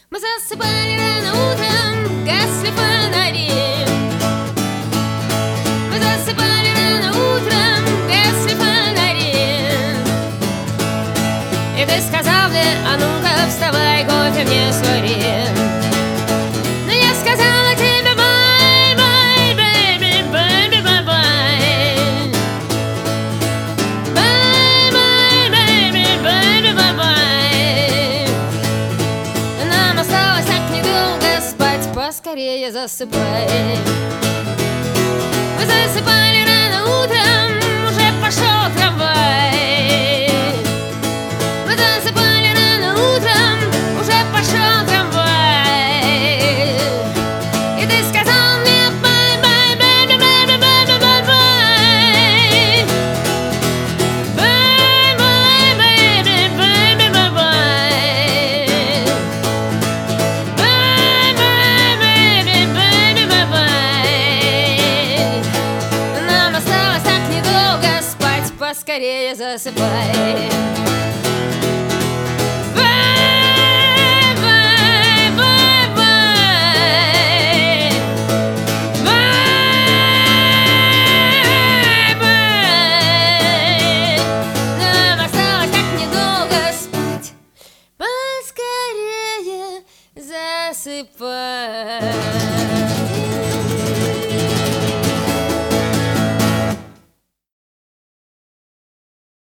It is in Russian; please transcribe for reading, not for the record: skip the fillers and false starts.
Мы засыпали рано утром, гасли фонари. Мы засыпали рано утром, гасли фонари. И ты сказал мне: а ну-ка вставай, кофе мне свари. Но я сказала тебе: bye, bye, baby, baby, bye, bye. Bye, bye, baby, baby, bye, bye. Нам осталось так недолго спать, поскорее засыпай. Мы засыпали рано утром, уже пошел трамвай. Мы засыпали рано утром, уже пошел трамвай. И ты сказал мне: bye, bye, baby, baby, baby, bye, bye. Bye, bye, baby, baby, bye, bye. Bye, bye, baby, baby, bye, bye. Нам осталось так недолго спать, поскорее засыпай. Bye, bye, bye, bye. Bye, bye. Нам осталось так недолго спать, поскорее засыпай.